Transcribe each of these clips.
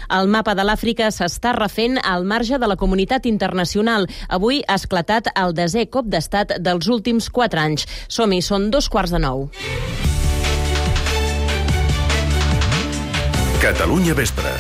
El mapa de l'Àfrica s'està refent al marge de la comunitat internacional. Avui ha esclatat el 10è cop d'estat dels últims 4 anys. Som-hi, són 8:45. Catalunya Vespre.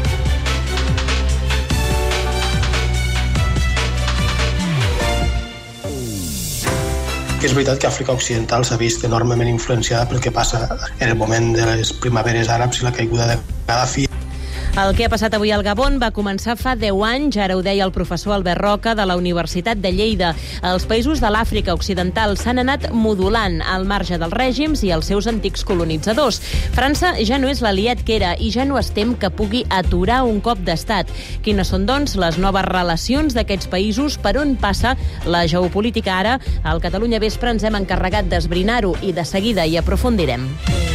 És veritat que Àfrica Occidental s'ha vist enormement influenciada pel que passa en el moment de les primaveres àrabs i la caiguda de Gaddafi. El que ha passat avui al Gabon va començar fa 10 anys, ara ho deia el professor Albert Roca de la Universitat de Lleida. Els països de l'Àfrica Occidental s'han anat modulant al marge dels règims i els seus antics colonitzadors. França ja no és l'aliat que era i ja no es tem que pugui aturar un cop d'estat. Quines són, doncs, les noves relacions d'aquests països? Per on passa la geopolítica ara? Al Catalunya Vespre ens hem encarregat d'esbrinar-ho i de seguida hi aprofundirem.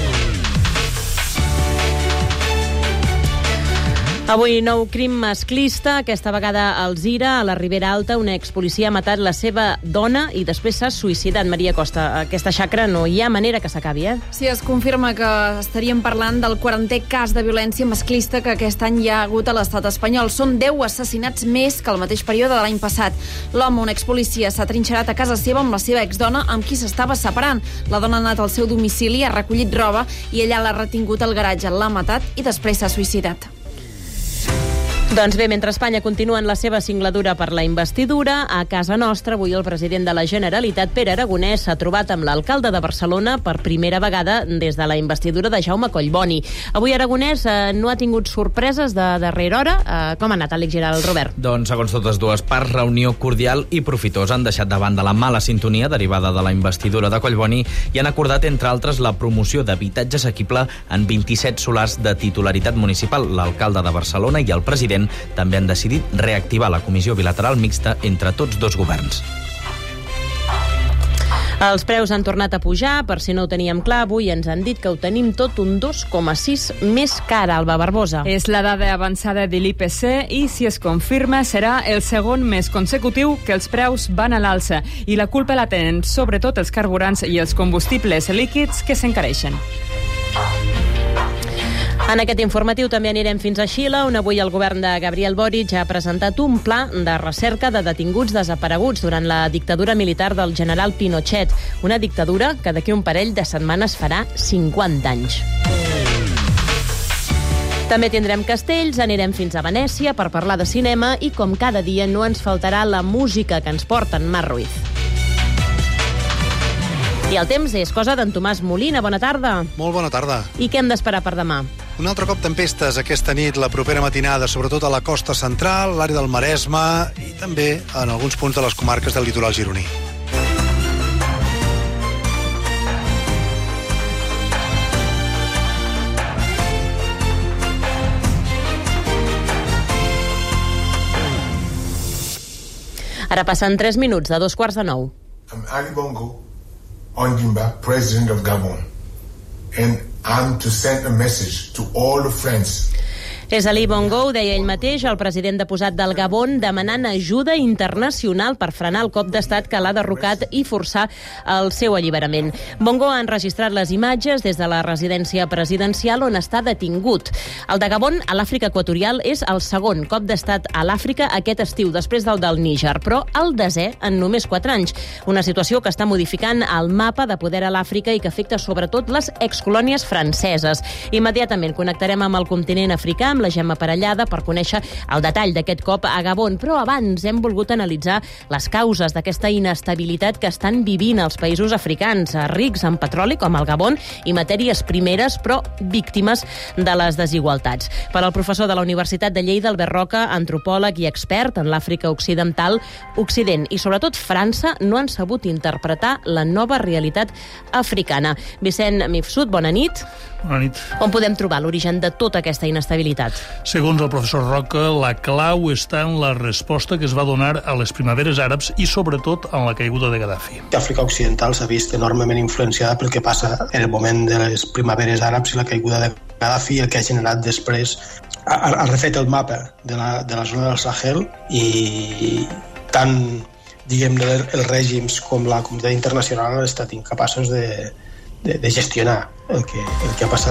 Avui nou crim masclista, aquesta vegada a Alzira, a la Ribera Alta. Una expolicia ha matat la seva dona i després s'ha suïcidat. Maria Costa, aquesta xacra no hi ha manera que s'acabi, Sí, es confirma que estaríem parlant del 40è cas de violència masclista que aquest any hi ha hagut a l'estat espanyol. Són 10 assassinats més que el mateix període de l'any passat. L'home, un expolicia, s'ha trinxerat a casa seva amb la seva exdona, amb qui s'estava separant. La dona ha anat al seu domicili, ha recollit roba i ella l'ha retingut al garatge, l'ha matat i després s'ha suïcidat. Doncs bé, mentre Espanya continua en la seva singladura per la investidura, a casa nostra avui el president de la Generalitat, Pere Aragonès, s'ha trobat amb l'alcalde de Barcelona per primera vegada des de la investidura de Jaume Collboni. Avui Aragonès no ha tingut sorpreses de darrera hora. Com ha anat, Àlex Giral, Robert? Doncs, segons totes dues parts, reunió cordial i profitosa. Han deixat davant de la mala sintonia derivada de la investidura de Collboni i han acordat, entre altres, la promoció d'habitatge assequible en 27 solars de titularitat municipal. L'alcalde de Barcelona i el president també han decidit reactivar la comissió bilateral mixta entre tots dos governs. Els preus han tornat a pujar, per si no ho teníem clar, avui ens han dit que ho tenim tot un 2,6 més car, Alba Barbosa. És la dada avançada de l'IPC i, si es confirma, serà el segon mes consecutiu que els preus van a l'alça i la culpa la tenen sobretot els carburants i els combustibles líquids que s'encareixen. En aquest informatiu també anirem fins a Xile, on avui el govern de Gabriel Boric ha presentat un pla de recerca de detinguts desapareguts durant la dictadura militar del general Pinochet. Una dictadura que d'aquí un parell de setmanes farà 50 anys. També tindrem castells, anirem fins a Venècia per parlar de cinema i, com cada dia, no ens faltarà la música que ens porta en Mar Ruiz. I el temps és cosa d'en Tomàs Molina. Bona tarda. Molt bona tarda. I què hem d'esperar per demà? Un altre cop tempestes aquesta nit, la propera matinada, sobretot a la costa central, l'àrea del Maresme i també en alguns punts de les comarques del litoral gironí. Ara passen 3 minuts de 8:45. I'm Ali Bongo Ondimba, President of Gabon, and I'm to send a message to all the friends. És Ali Bongo, ho deia ell mateix, el president deposat del Gabon, demanant ajuda internacional per frenar el cop d'estat que l'ha derrocat i forçar el seu alliberament. Bongo ha enregistrat les imatges des de la residència presidencial on està detingut. El de Gabon, a l'Àfrica Equatorial, és el segon cop d'estat a l'Àfrica aquest estiu, després del Níger, però el 10è en només 4 anys. Una situació que està modificant el mapa de poder a l'Àfrica i que afecta sobretot les excolònies franceses. Immediatament connectarem amb el continent africà, amb la Gemma Parellada, per conèixer el detall d'aquest cop a Gabon. Però abans hem volgut analitzar les causes d'aquesta inestabilitat que estan vivint els països africans, rics en petroli, com el Gabon, i matèries primeres, però víctimes de les desigualtats. Per al professor de la Universitat de Lleida, Albert Roca, antropòleg i expert en l'Àfrica Occidental, Occident i sobretot França no han sabut interpretar la nova realitat africana. Vicent Mifsud, bona nit. Bona nit. On podem trobar l'origen de tota aquesta inestabilitat? Segons el professor Roca, la clau està en la resposta que es va donar a les primaveres àrabs i sobretot en la caiguda de Gaddafi. Àfrica Occidental s'ha vist enormement influenciada pel que passa en el moment de les primaveres àrabs i la caiguda de Gaddafi, el que ha generat després, ha refet el mapa de la zona del Sahel i tant, diguem-ne, els règims com la comunitat internacional han estat incapaços de gestionar el que ha passat.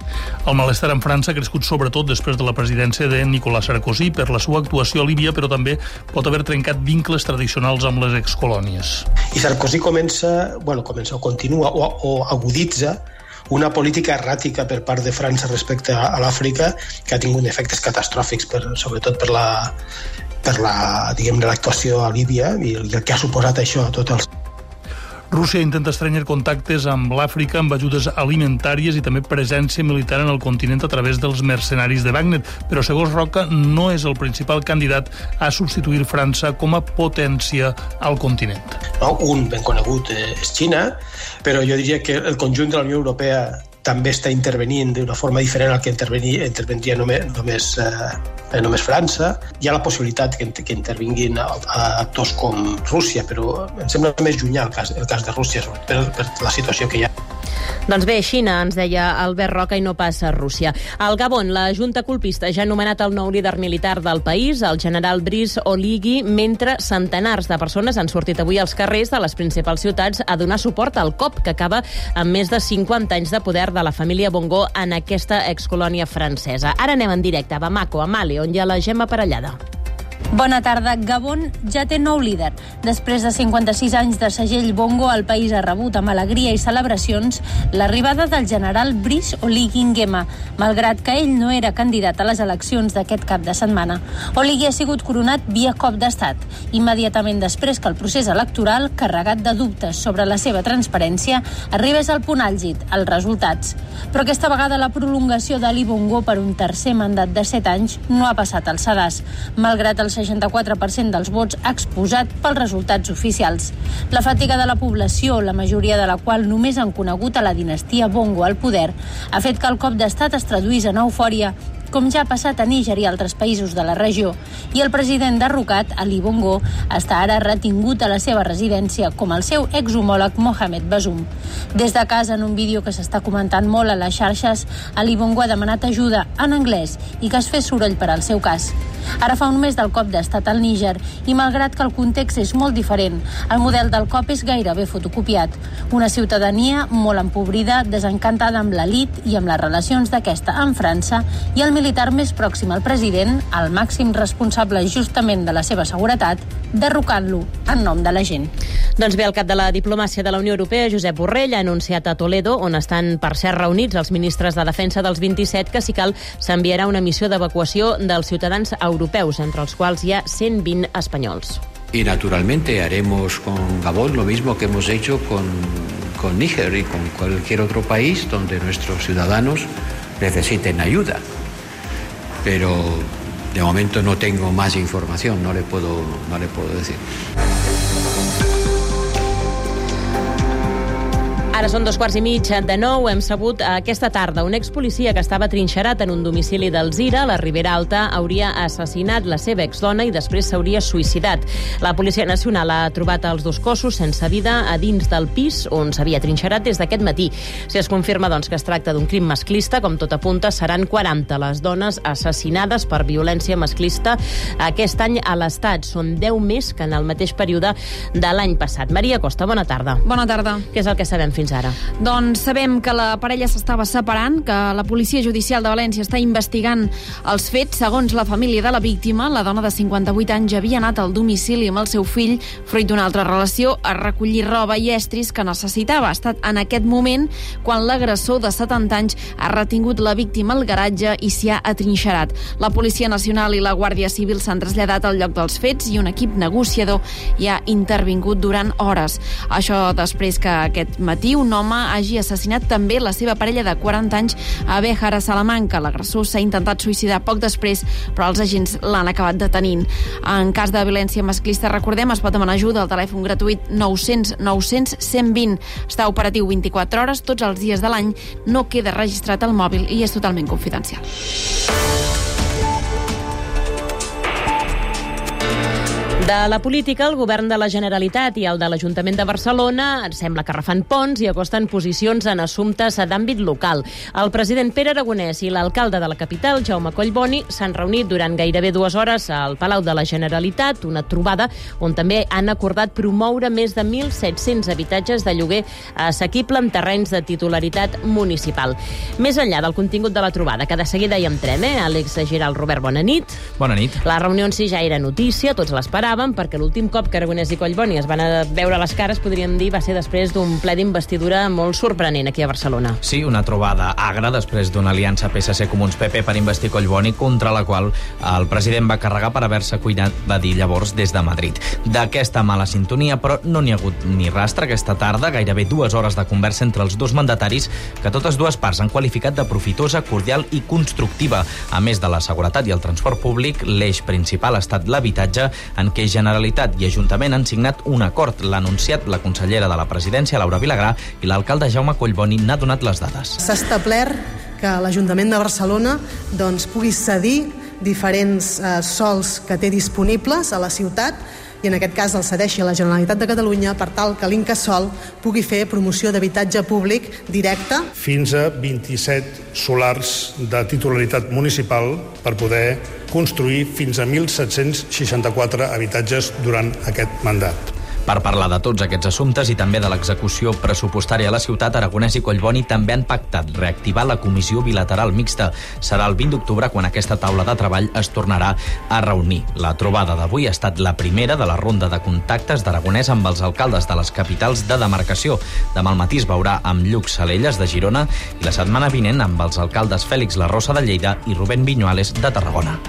El malestar en França ha crescut sobretot després de la presidència de Nicolas Sarkozy per la seva actuació a Líbia, però també pot haver trencat vincles tradicionals amb les excolònies. I Sarkozy comença o continua o aguditza una política erràtica per part de França respecte a l'Àfrica que ha tingut efectes catastròfics, sobretot per l'actuació a Líbia i el que ha suposat això a tots els... Rússia intenta estrenyar contactes amb l'Àfrica amb ajudes alimentàries i també presència militar en el continent a través dels mercenaris de Wagner, però segons Roca no és el principal candidat a substituir França com a potència al continent. Un ben conegut és Xina, però jo diria que el conjunt de la Unió Europea també està intervenint d'una forma diferent al que intervendria només França. Hi ha la possibilitat que intervinguin actors com Rússia, però em sembla més llunyà el cas de Rússia per la situació que hi ha. Doncs bé, Xina, ens deia Albert Roca, i no passa Rússia. Al Gabon, la Junta Colpista ja ha nomenat el nou líder militar del país, el general Brice Oligui, mentre centenars de persones han sortit avui als carrers de les principals ciutats a donar suport al cop que acaba amb més de 50 anys de poder de la família Bongo en aquesta excolònia francesa. Ara anem en directe a Bamako, a Mali, on hi ha la Gemma Parellada. Bona tarda. Gabon ja té nou líder. Després de 56 anys de segell Bongo, el país ha rebut amb alegria i celebracions l'arribada del general Brice Oligui Nguema, malgrat que ell no era candidat a les eleccions d'aquest cap de setmana. Oligui ha sigut coronat via cop d'estat, immediatament després que el procés electoral, carregat de dubtes sobre la seva transparència, arribés al punt àlgid, els resultats. Però aquesta vegada la prolongació d'Ali Bongo per un tercer mandat de 7 anys no ha passat al sedàs, malgrat el 64% dels vots exposat pels resultats oficials. La fatiga de la població, la majoria de la qual només han conegut a la dinastia Bongo al poder, ha fet que el cop d'estat es traduís en eufòria, com ja ha passat a Níger i altres països de la regió, i el president derrocat, Ali Bongo, està ara retingut a la seva residència com el seu exhomòleg Mohamed Bazoum. Des de casa, en un vídeo que s'està comentant molt a les xarxes, Ali Bongo ha demanat ajuda en anglès i que es fes soroll per al seu cas. Ara fa un mes del cop d'estat al Níger i, malgrat que el context és molt diferent, el model del cop és gairebé fotocopiat. Una ciutadania molt empobrida, desencantada amb l'elit i amb les relacions d'aquesta amb França, i el militar més pròxim al president, el màxim responsable justament de la seva seguretat, derrocant-lo en nom de la gent. Doncs bé, el cap de la diplomàcia de la Unió Europea, Josep Borrell, ha anunciat a Toledo, on estan per cert reunits els ministres de defensa dels 27, que si cal s'enviarà una missió d'evacuació dels ciutadans europeus, entre els quals hi ha 120 espanyols. Y naturalmente haremos con Gabón lo mismo que hemos hecho con Níger y con cualquier otro país donde nuestros ciudadanos necesiten ayuda. Pero de momento no tengo más información, no le puedo decir. Ara són 8:15. Hem sabut aquesta tarda un expolicia que estava trinxerat en un domicili d'Alzira, a la Ribera Alta, hauria assassinat la seva exdona i després s'hauria suïcidat. La Policia Nacional ha trobat els dos cossos sense vida a dins del pis on s'havia trinxerat des d'aquest matí. Si es confirma que es tracta d'un crim masclista, com tot apunta, seran 40 les dones assassinades per violència masclista aquest any a l'Estat. Són 10 més que en el mateix període de l'any passat. Maria Costa, bona tarda. Bona tarda. Què és el que sabem fins ara? Doncs sabem que la parella s'estava separant, que la Policia Judicial de València està investigant els fets. Segons la família de la víctima, la dona de 58 anys havia anat al domicili amb el seu fill, fruit d'una altra relació, a recollir roba i estris que necessitava. Ha estat en aquest moment quan l'agressor de 70 anys ha retingut la víctima al garatge i s'hi ha atrinxerat. La Policia Nacional i la Guàrdia Civil s'han traslladat al lloc dels fets i un equip negociador hi ha intervingut durant hores. Això després que aquest matí un home hagi assassinat també la seva parella de 40 anys a Béjar, a Salamanca. L'agressor s'ha intentat suïcidar poc després, però els agents l'han acabat detenint. En cas de violència masclista, recordem, es pot demanar ajuda al telèfon gratuït 900 900 120. Està operatiu 24 hores, tots els dies de l'any, no queda registrat al mòbil i és totalment confidencial. De la política, el govern de la Generalitat i el de l'Ajuntament de Barcelona sembla que refan ponts i acosten posicions en assumptes d'àmbit local. El president Pere Aragonès i l'alcalde de la capital, Jaume Collboni, s'han reunit durant gairebé 2 hores al Palau de la Generalitat, una trobada on també han acordat promoure més de 1.700 habitatges de lloguer assequible amb terrenys de titularitat municipal. Més enllà del contingut de la trobada, que de seguida hi entrem, Àlex Giral, Robert, bona nit. Bona nit. La reunió en si ja era notícia, tots l'esperaven, perquè l'últim cop que Aragonès i Collboni es van veure les cares, podríem dir, va ser després d'un ple d'investidura molt sorprenent aquí a Barcelona. Sí, una trobada agra després d'una aliança PSC-Comuns-PP per investir Collboni, contra la qual el president va carregar per haver-se cuinat, va dir llavors, des de Madrid. D'aquesta mala sintonia, però no n'hi ha hagut ni rastre aquesta tarda, gairebé 2 hores de conversa entre els dos mandataris que totes dues parts han qualificat de profitosa, cordial i constructiva. A més de la seguretat i el transport públic, l'eix principal ha estat l'habitatge, en què Generalitat i Ajuntament han signat un acord. L'ha anunciat la consellera de la Presidència, Laura Vilagrà, i l'alcalde Jaume Collboni n'ha donat les dades. S'ha establert que l'Ajuntament de Barcelona pugui cedir diferents sols que té disponibles a la ciutat i en aquest cas el cedeixi a la Generalitat de Catalunya per tal que l'Incasòl pugui fer promoció d'habitatge públic directe. Fins a 27 solars de titularitat municipal per poder construir fins a 1.764 habitatges durant aquest mandat. Per parlar de tots aquests assumptes i també de l'execució pressupostària a la ciutat, Aragonès i Collboni també han pactat reactivar la comissió bilateral mixta. Serà el 20 d'octubre quan aquesta taula de treball es tornarà a reunir. La trobada d'avui ha estat la primera de la ronda de contactes d'Aragonès amb els alcaldes de les capitals de demarcació. Demà al matí es veurà amb Lluc Salelles de Girona i la setmana vinent amb els alcaldes Fèlix Larrosa de Lleida i Rubén Viñuales de Tarragona.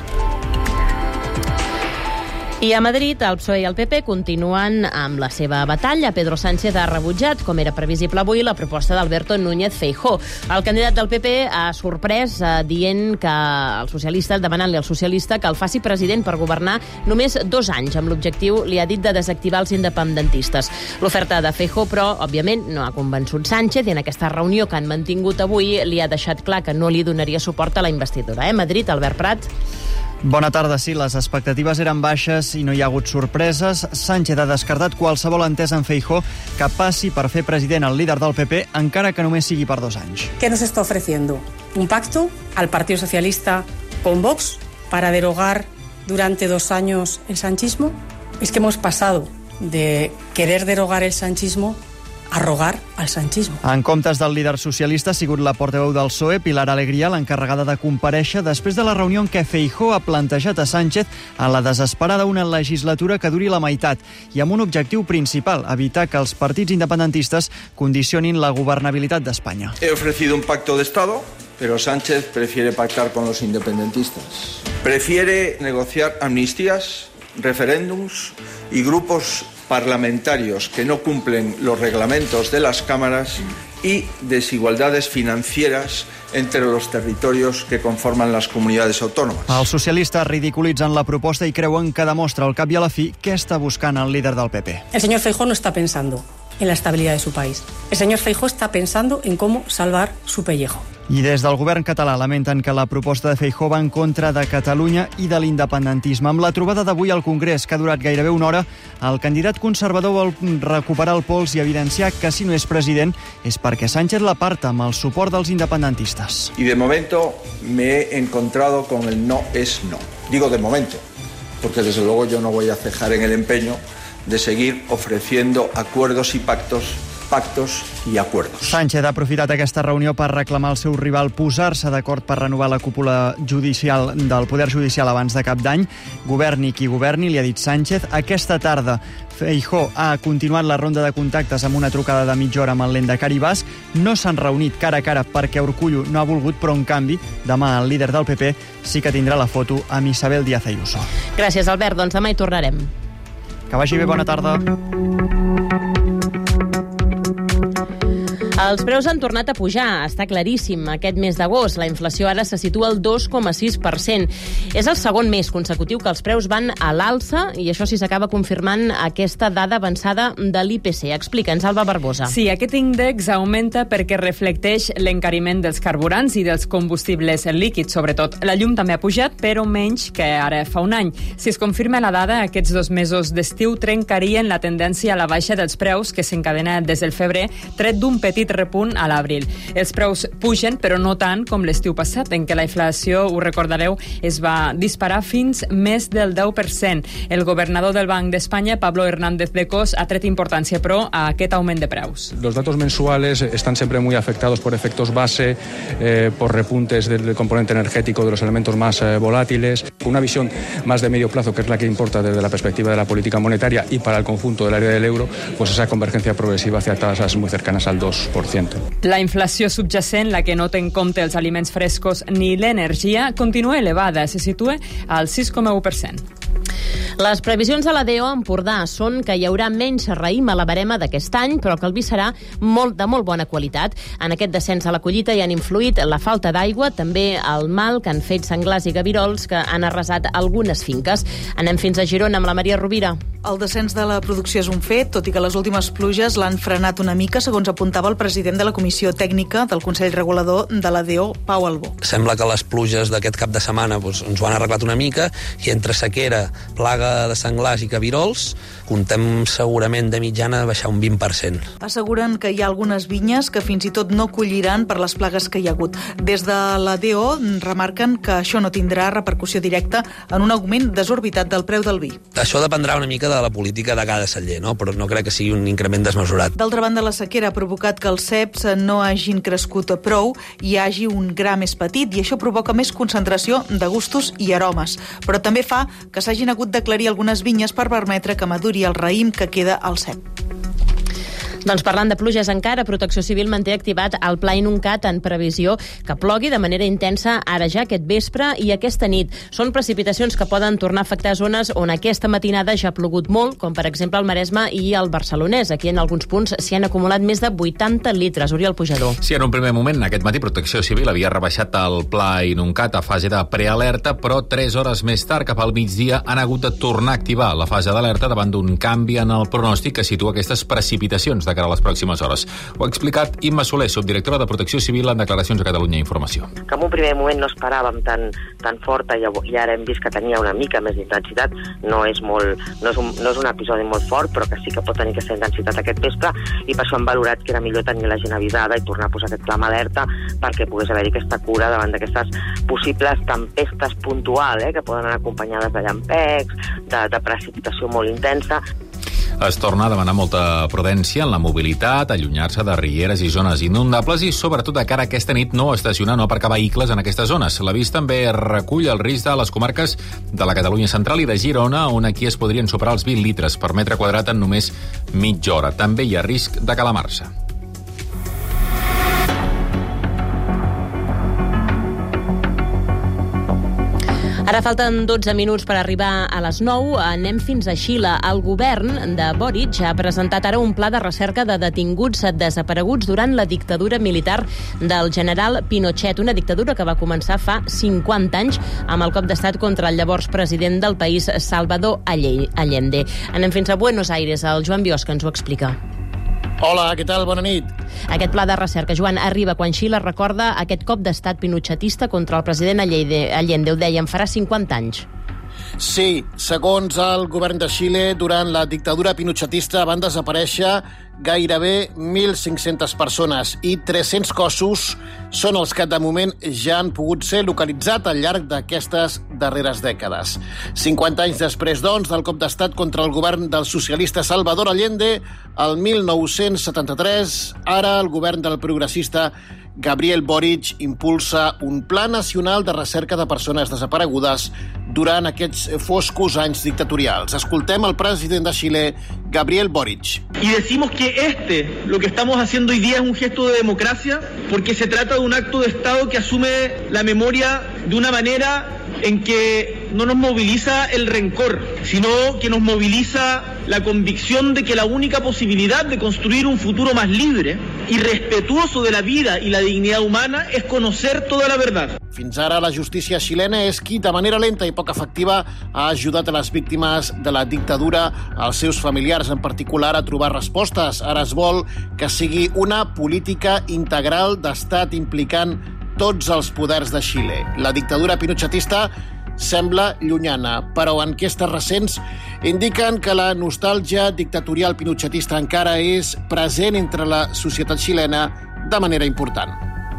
I a Madrid, el PSOE i el PP continuen amb la seva batalla. Pedro Sánchez ha rebutjat, com era previsible avui, la proposta d'Alberto Núñez Feijóo. El candidat del PP ha sorprès dient que demanant-li al socialista que el faci president per governar només 2 anys, amb l'objectiu, li ha dit, de desactivar els independentistes. L'oferta de Feijóo, però, òbviament, no ha convençut Sánchez i en aquesta reunió que han mantingut avui li ha deixat clar que no li donaria suport a la investidura. Madrid, Albert Prat. Bona tarda, sí, les expectatives eren baixes i no hi ha hagut sorpreses. Sánchez ha descartat qualsevol entesa en Feijóo que passi per fer president el líder del PP, encara que només sigui per 2 anys. ¿Qué nos está ofreciendo? ¿Un pacto al Partido Socialista con Vox para derogar durante 2 años el sanchismo? Es que hemos pasado de querer derogar el sanchismo a rogar al sanchismo. En comptes del líder socialista ha sigut la portaveu del PSOE, Pilar Alegría, l'encarregada de comparèixer després de la reunió en què Feijóo ha plantejat a Sánchez en la desesperada una legislatura que duri la meitat i amb un objectiu principal, evitar que els partits independentistes condicionin la governabilitat d'Espanya. He ofrecido un pacto de Estado, pero Sánchez prefiere pactar con los independentistas. Prefiere negociar amnistías, referéndums y grupos parlamentarios que no cumplen los reglamentos de las cámaras y desigualdades financieras entre los territorios que conforman las comunidades autónomas. Els socialistes ridiculitzen la proposta i creuen que demostra al cap i a la fi què està buscant el líder del PP. El señor Feijóo no está pensando en la estabilidad de su país. El señor Feijóo está pensando en cómo salvar su pellejo. I des del govern català lamenten que la proposta de Feijóo va en contra de Catalunya i de l'independentisme. Amb la trobada d'avui al Congrés, que ha durat gairebé 1 hora, el candidat conservador vol recuperar el pols i evidenciar que si no és president és perquè Sánchez l'aparta amb el suport dels independentistes. Y de momento me he encontrado con el no es no. Digo de momento, porque desde luego yo no voy a cejar en el empeño de seguir ofreciendo acuerdos y pactos i acuerdos. Sánchez ha aprofitat aquesta reunió per reclamar al seu rival posar-se d'acord per renovar la cúpula judicial del Poder Judicial abans de cap d'any. Governi qui governi, li ha dit Sánchez. Aquesta tarda Feijóo ha continuat la ronda de contactes amb una trucada de mitja hora amb el Lehendakari basc. No s'han reunit cara a cara perquè Urkullu no ha volgut, però en canvi demà el líder del PP sí que tindrà la foto amb Isabel Díaz Ayuso. Gràcies, Albert. Doncs demà hi tornarem. Que vagi bé, bona tarda. Els preus han tornat a pujar, està claríssim. Aquest mes d'agost la inflació ara se situa al 2,6%. És el segon mes consecutiu que els preus van a l'alça i això sí s'acaba confirmant aquesta dada avançada de l'IPC. Explica'ns, Alba Barbosa. Sí, aquest índex augmenta perquè reflecteix l'encariment dels carburants i dels combustibles líquids, sobretot. La llum també ha pujat, però menys que ara fa un any. Si es confirma la dada, aquests 2 mesos d'estiu trencarien la tendència a la baixa dels preus que s'encadena des del febrer, tret d'un petit repunt a l'abril. Els preus pugen, però no tant com l'estiu passat, en què la inflació, ho recordareu, es va disparar fins més del 10%. El governador del Banc d'Espanya, Pablo Hernández de Cos, ha tret importància, però, a aquest augment de preus. Los datos mensuales están siempre muy afectados por efectos base, por repuntes del componente energético de los elementos más volátiles. Una visión más de medio plazo, que es la que importa desde la perspectiva de la política monetaria y para el conjunto del área del euro, pues esa convergencia progresiva hacia tasas muy cercanas al 2%. La inflació subjacent, la que no té en compte els aliments frescos ni l'energia, continua elevada, se situa al 6,1%. Les previsions de la DO a Empordà són que hi haurà menys raïm a la barema d'aquest any, però que el vi serà de molt bona qualitat. En aquest descens a la collita hi han influït la falta d'aigua, també el mal que han fet senglars i gavirols que han arrasat algunes finques. Anem fins a Girona amb la Maria Rovira. El descens de la producció és un fet, tot i que les últimes pluges l'han frenat una mica, segons apuntava el president de la Comissió Tècnica del Consell Regulador de la DO, Pau Albó. Sembla que les pluges d'aquest cap de setmana ens ho han arreglat una mica i entre sequera, plaga de senglars i cabirols, comptem segurament de mitjana baixar un 20%. Asseguren que hi ha algunes vinyes que fins i tot no colliran per les plagues que hi ha hagut. Des de la DO remarquen que això no tindrà repercussió directa en un augment desorbitat del preu del vi. Això dependrà una mica de la política de cada celler, no? Però no crec que sigui un increment desmesurat. D'altra banda, la sequera ha provocat que els ceps no hagin crescut prou i hi hagi un gra més petit i això provoca més concentració de gustos i aromes. Però també fa que s'hagin hagut d'aclarir algunes vinyes per permetre que maduri el raïm que queda al cep. Doncs parlant de pluges encara, Protecció Civil manté activat el Pla Inuncat en previsió que plogui de manera intensa ara ja aquest vespre i aquesta nit. Són precipitacions que poden tornar a afectar zones on aquesta matinada ja ha plogut molt, com per exemple el Maresme i el Barcelonès. Aquí en alguns punts s'hi han acumulat més de 80 litres. Oriol Pujador. Sí, en un primer moment, aquest matí, Protecció Civil havia rebaixat el Pla Inuncat a fase de prealerta, però 3 hores més tard, cap al migdia, han hagut de tornar a activar la fase d'alerta davant d'un canvi en el pronòstic que situa aquestes precipitacions de cara a les pròximes hores. Ho ha explicat Imma Soler, subdirectora de Protecció Civil, en declaracions a Catalunya Informació. Que en un primer moment no esperàvem tan forta i ara hem vist que tenia una mica més d'intensitat. No és un episodi molt fort, però que sí que pot tenir aquesta intensitat aquest vespre i per això hem valorat que era millor tenir la gent avisada i tornar a posar aquest pla en alerta perquè pogués haver-hi aquesta cura davant d'aquestes possibles tempestes puntuals, que poden anar acompanyades de llampecs, de precipitació molt intensa. Es torna a demanar molta prudència en la mobilitat, allunyar-se de rieres i zones inundables i, sobretot, de cara a aquesta nit, no estacionar, no aparcar vehicles en aquestes zones. L'avís també recull el risc de les comarques de la Catalunya central i de Girona, on aquí es podrien superar els 20 litres per metre quadrat en només mitja hora. També hi ha risc de calamar-se. Ara falten 12 minuts per arribar a les 9. Anem fins a Xile. El govern de Boric ha presentat ara un pla de recerca de detinguts desapareguts durant la dictadura militar del general Pinochet, una dictadura que va començar fa 50 anys amb el cop d'estat contra el llavors president del país, Salvador Allende. Anem fins a Buenos Aires. El Joan Biosca ens ho explica. Hola, què tal? Bona nit. Aquest pla de recerca, Joan, arriba quan Xile recorda aquest cop d'estat pinochetista contra el president Allende. Ho dèiem, farà 50 anys. Sí, segons el govern de Xile, durant la dictadura pinochetista van desaparèixer gairebé 1.500 persones i 300 cossos són els que de moment ja han pogut ser localitzats al llarg d'aquestes darreres dècades. 50 anys després, doncs, del cop d'estat contra el govern del socialista Salvador Allende, el 1973, ara el govern del progressista Gabriel Boric impulsa un pla nacional de recerca de persones desaparegudes durant aquests foscos anys dictatorials. Escoltem el president de Xile, Gabriel Boric. Y decimos que lo que estamos haciendo hoy día es un gesto de democracia, porque se trata de un acto de Estado que asume la memoria de una manera en que no nos moviliza el rencor, sino que nos moviliza la convicción de que la única posibilidad de construir un futuro más libre y respetuoso de la vida y la dignidad humana es conocer toda la verdad. Fins ara, la justícia xilena és qui, de manera lenta i poc efectiva, ha ajudat a les víctimes de la dictadura, als seus familiars en particular, a trobar respostes. Ara es vol que sigui una política integral d'estat implicant tots els poders de Xile. La dictadura pinochetista sembla llunyana, però enquestes recents indiquen que la nostàlgia dictatorial pinochetista encara és present entre la societat xilena de manera important.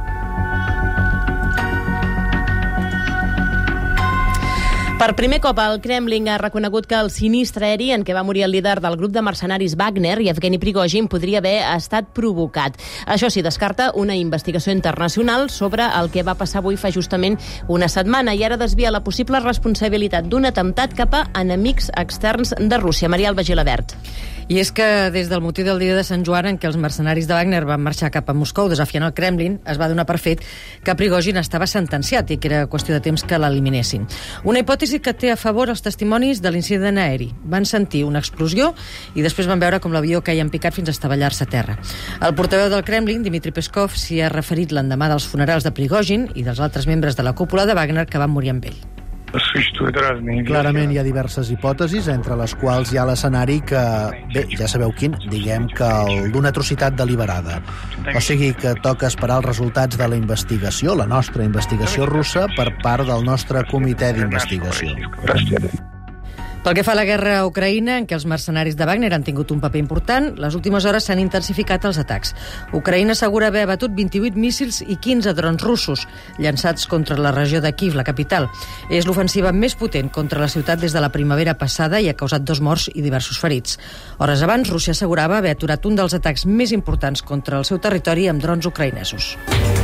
Per primer cop, el Kremlin ha reconegut que el sinistre aeri en què va morir el líder del grup de mercenaris Wagner, Yevgeny Prigozhin, podria haver estat provocat. Això sí, descarta una investigació internacional sobre el que va passar avui fa justament una setmana i ara desvia la possible responsabilitat d'un atemptat cap a enemics externs de Rússia. Maria Alba Gilabert. I és que des del motiu del dia de Sant Joan en què els mercenaris de Wagner van marxar cap a Moscou desafiant el Kremlin, es va donar per fet que Prigozhin estava sentenciat i que era qüestió de temps que l'eliminessin. Una hipòtesi que té a favor els testimonis de l'incident aeri. Van sentir una explosió i després van veure com l'avió caia en picat fins a estavellar-se a terra. El portaveu del Kremlin, Dmitry Peskov, s'hi ha referit l'endemà dels funerals de Prigozhin i dels altres membres de la cúpula de Wagner que van morir amb ell. Clarament hi ha diverses hipòtesis, entre les quals hi ha l'escenari que, bé, ja sabeu quin, diguem que el d'una atrocitat deliberada. O sigui que toca esperar els resultats de la investigació, la nostra investigació russa, per part del nostre comitè d'investigació. Pel que fa a la guerra a Ucraïna, en què els mercenaris de Wagner han tingut un paper important, les últimes hores s'han intensificat els atacs. Ucraïna assegura haver abatut 28 míssils i 15 drons russos, llançats contra la regió de Kyiv, la capital. És l'ofensiva més potent contra la ciutat des de la primavera passada i ha causat 2 morts i diversos ferits. Hores abans, Rússia assegurava haver aturat un dels atacs més importants contra el seu territori amb drons ucraïnesos.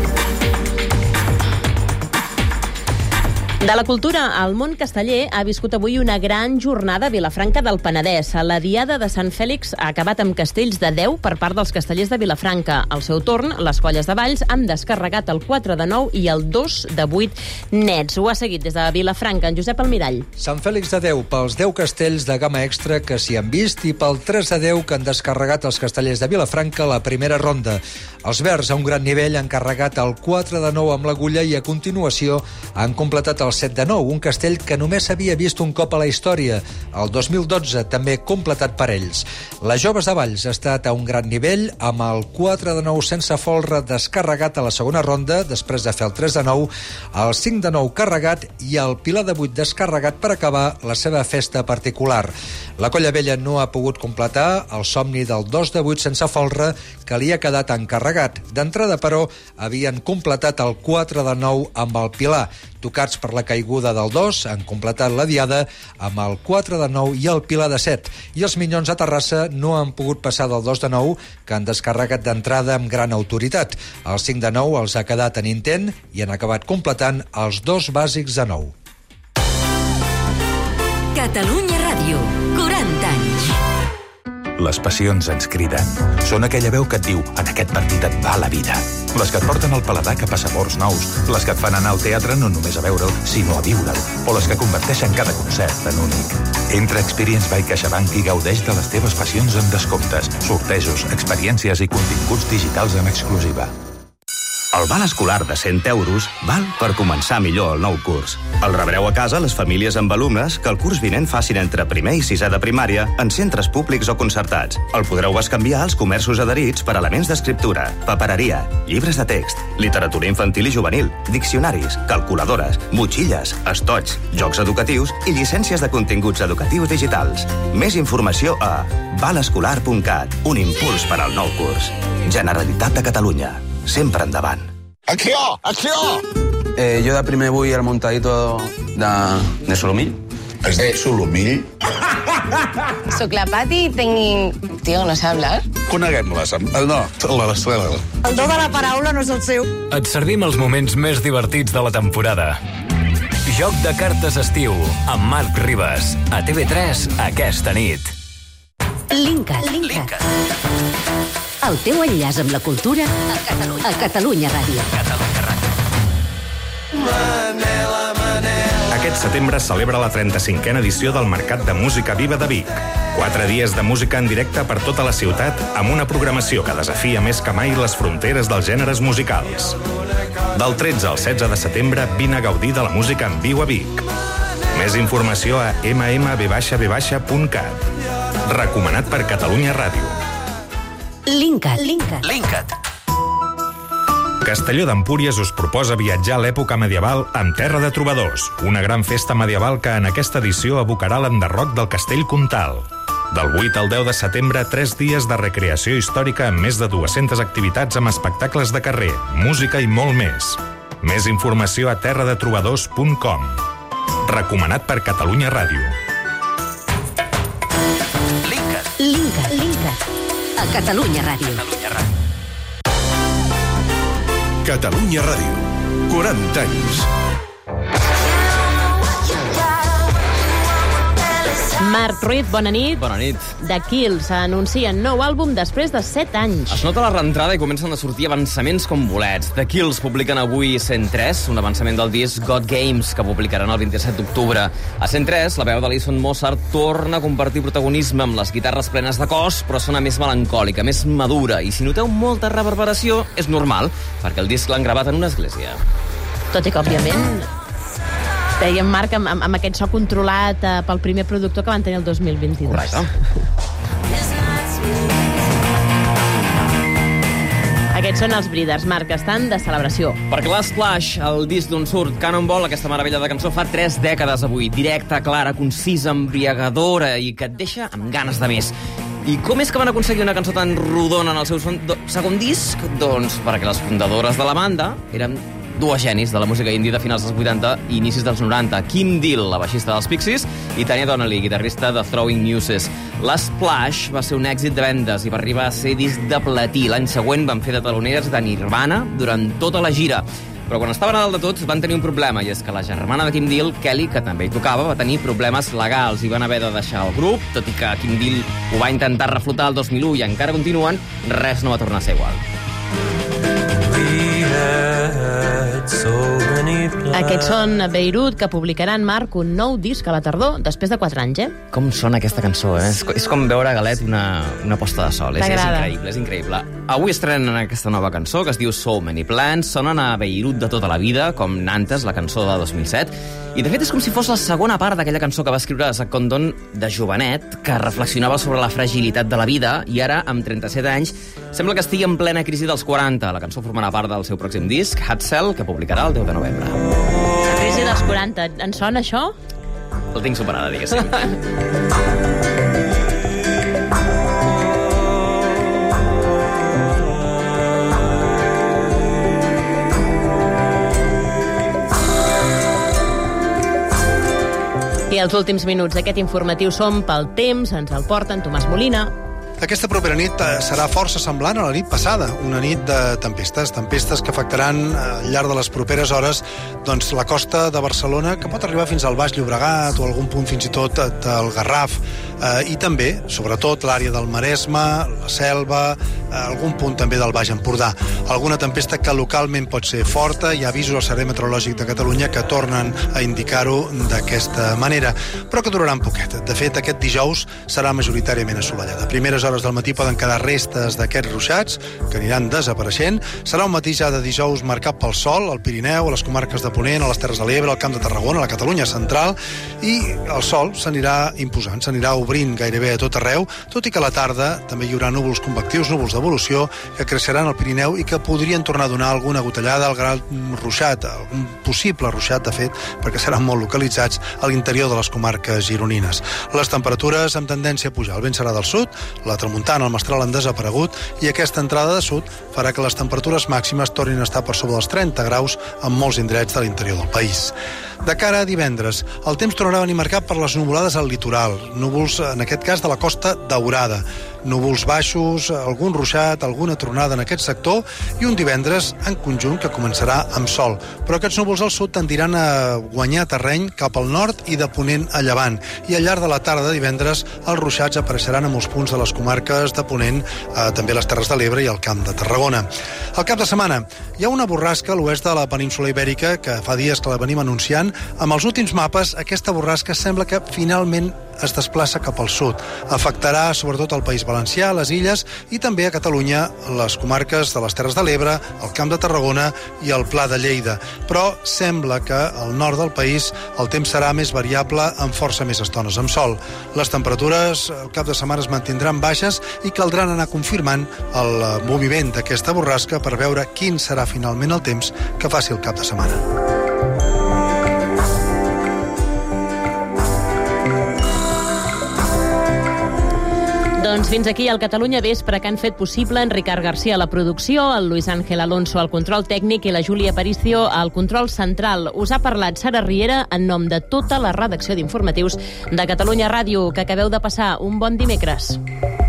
De la cultura, el món casteller ha viscut avui una gran jornada a Vilafranca del Penedès. La Diada de Sant Fèlix ha acabat amb castells de 10 per part dels castellers de Vilafranca. Al seu torn, les colles de Valls han descarregat el 4 de 9 i el 2 de 8 nets. Ho ha seguit des de Vilafranca, en Josep Almirall. Sant Fèlix de 10 pels 10 castells de gamma extra que s'hi han vist i pel 3 de 10 que han descarregat els castellers de Vilafranca a la primera ronda. Els verds, a un gran nivell, han carregat el 4 de 9 amb l'agulla i a continuació han completat el 7 de 9, un castell que només s'havia vist un cop a la història, el 2012, també completat per ells. Les joves de Valls ha estat a un gran nivell, amb el 4 de 9 sense folre descarregat a la segona ronda, després de fer el 3 de 9, el 5 de 9 carregat i el pilar de 8 descarregat per acabar la seva festa particular. La colla vella no ha pogut completar el somni del 2 de 8 sense folre, que li ha quedat encarregat. D'entrada, però, havien completat el 4 de 9 amb el pilar. Tocats per la caiguda del 2, han completat la diada amb el 4 de 9 i el pilar de 7. I els minyons a Terrassa no han pogut passar del 2 de 9, que han descarregat d'entrada amb gran autoritat. El 5 de 9 els ha quedat en intent i han acabat completant els 2 bàsics de 9. Catalunya Ràdio, 40 anys. Les passions ens criden. Són aquella veu que et diu en aquest partit et va la vida. Les que et porten al paladar cap a sabors nous. Les que et fan anar al teatre no només a veure'l, sinó a viure'l. O les que converteixen cada concert en únic. Entra a Experience by CaixaBank i gaudeix de les teves passions amb descomptes, sortejos, experiències i continguts digitals en exclusiva. El val escolar de 100 euros val per començar millor el nou curs. El rebreu a casa les famílies amb alumnes que el curs vinent facin entre primer i sisè de primària en centres públics o concertats. El podreu bescanviar als comerços adherits per elements d'escriptura, papereria, llibres de text, literatura infantil i juvenil, diccionaris, calculadores, motxilles, estoig, jocs educatius i llicències de continguts educatius digitals. Més informació a valescolar.cat, un impuls per al nou curs. Generalitat de Catalunya. Sempre endavant. Acció! Acció! Jo de primer vull el montadito de solomil. ¿Es de solomil? Soc la Pati i tinc... Tio, no sé hablar. Coneguem-les. No, l'Estrela. El do de la paraula no és el seu. Et servim els moments més divertits de la temporada. Joc de cartes estiu, amb Marc Ribas. A TV3, aquesta nit. Linkat. El teu enllaç amb la cultura a Catalunya Ràdio. Aquest setembre celebra la 35a edició del Mercat de Música Viva de Vic. 4 dies de música en directe per tota la ciutat amb una programació que desafia més que mai les fronteres dels gèneres musicals. Del 13 al 16 de setembre vine a gaudir de la música en viu a Vic. Més informació a mmb-b-cat. Recomanat per Catalunya Ràdio. Linkat. Castelló d'Empúries us proposa viatjar a l'època medieval amb Terra de Trobadors, una gran festa medieval que en aquesta edició evocarà l'enderroc del Castell Comtal. Del 8 al 10 de setembre, 3 dies de recreació històrica amb més de 200 activitats amb espectacles de carrer, música i molt més. Més informació a terradetrobadors.com. Recomanat per Catalunya Ràdio. Linkat. A Catalunya Ràdio. Catalunya Ràdio. 40 anys. Marc Ruiz, bona nit. Bona nit. The Kills anuncien nou àlbum després de 7 anys. Es nota la reentrada i comencen a sortir avançaments com bolets. The Kills publiquen avui 103, un avançament del disc God Games, que publicaran el 27 d'octubre. A 103, la veu d'Alison Mozart torna a compartir protagonisme amb les guitarres plenes de cos, però sona més melancòlica, més madura. I si noteu molta reverberació, és normal, perquè el disc l'han gravat en una església. Tot i que, òbviament, dèiem, Marc, amb aquest so controlat pel primer productor que van tenir el 2022. Correcte. Aquests són els Breeders, Marc, que estan de celebració. Perquè l'Splash, el disc d'on surt Cannonball, aquesta meravella de cançó, fa 3 dècades avui. Directa, clara, concisa, embriagadora i que et deixa amb ganes de més. I com és que van aconseguir una cançó tan rodona en el seu segon disc? Doncs perquè les fundadores de la banda eren dues genis de la música indie de finals dels 80 i inicis dels 90. Kim Deal, la baixista dels Pixies, i Tanya Donnelly, guitarrista de Throwing Muses. L'Splash va ser un èxit de vendes i va arribar a ser disc de platí. L'any següent van fer de taloneres de Nirvana durant tota la gira. Però quan estaven a dalt de tots van tenir un problema, i és que la germana de Kim Deal, Kelly, que també hi tocava, va tenir problemes legals i van haver de deixar el grup. Tot i que Kim Deal ho va intentar reflotar el 2001 i encara continuen, res no va tornar a ser igual. Aquests són Beirut, que publicaran, Marc, un nou disc a la tardor, després de 4 anys, Com sona aquesta cançó, És com veure a Galet una posta de sol. És increïble. Avui estrenen aquesta nova cançó, que es diu So Many Plans. Sonen a Beirut de tota la vida, com Nantes, la cançó de 2007. I, de fet, és com si fos la segona part d'aquella cançó que va escriure Zac Condon de jovenet, que reflexionava sobre la fragilitat de la vida, i ara, amb 37 anys, sembla que estigui en plena crisi dels 40. La cançó formarà part del seu pròxim disc, Hot Cell, que publicarà el 10 de novembre. La crisi dels 40. En sona això? El tinc superada, diguéssim. I els últims minuts d'aquest informatiu són pel temps, ens el porten Tomàs Molina. Aquesta propera nit serà força semblant a la nit passada, una nit de tempestes que afectaran al llarg de les properes hores doncs, la costa de Barcelona, que pot arribar fins al Baix Llobregat o algun punt fins i tot al Garraf, i també, sobretot, l'àrea del Maresme, la Selva, algun punt també del Baix Empordà. Alguna tempesta que localment pot ser forta, hi ha avisos al Servei Meteorològic de Catalunya que tornen a indicar-ho d'aquesta manera, però que duraran poquet. De fet, aquest dijous serà majoritàriament assolellada. Primeres hores del matí poden quedar restes d'aquests ruixats, que aniran desapareixent. Serà un matí ja de dijous marcat pel sol, al Pirineu, a les comarques de Ponent, a les Terres de l'Ebre, al Camp de Tarragona, a la Catalunya central, i el sol s'anirà imposant, s'anirà obrint gairebé a tot arreu, tot i que a la tarda també hi haurà núvols convectius, núvols d'evolució, que creixeran al Pirineu i que podrien tornar a donar alguna gotellada, al gran ruixat, algun possible ruixat, de fet, perquè seran molt localitzats a l'interior de les comarques gironines. Les temperatures amb tendència a pujar. El vent serà del sud, la tramuntana, el mestral han desaparegut, i aquesta entrada de sud farà que les temperatures màximes tornin a estar per sobre dels 30 graus en molts indrets de l'interior del país. De cara a divendres, el temps tornarà a venir marcat per les nuvolades al litoral, núvols, en aquest cas, de la Costa Daurada, núvols baixos, algun ruixat, alguna tronada en aquest sector, i un divendres en conjunt que començarà amb sol. Però aquests núvols al sud tendiran a guanyar terreny cap al nord i de ponent a llevant, i al llarg de la tarda de divendres els ruixats apareixeran a molts punts de les comarques de ponent, també les Terres de l'Ebre i el Camp de Tarragona. Al cap de setmana hi ha una borrasca a l'oest de la península Ibèrica que fa dies que la venim anunciant, tant, amb els últims mapes, aquesta borrasca sembla que finalment es desplaça cap al sud. Afectarà sobretot el País Valencià, les Illes i també a Catalunya, les comarques de les Terres de l'Ebre, el Camp de Tarragona i el Pla de Lleida. Però sembla que al nord del país el temps serà més variable amb força més estones amb sol. Les temperatures al cap de setmana es mantindran baixes i caldran anar confirmant el moviment d'aquesta borrasca per veure quin serà finalment el temps que faci el cap de setmana. Doncs fins aquí el Catalunya Vespre, que han fet possible en Ricard Garcia a la producció, el Luis Ángel Alonso al control tècnic i la Júlia Aparicio al control central. Us ha parlat Sara Riera en nom de tota la redacció d'informatius de Catalunya Ràdio. Que acabeu de passar un bon dimecres.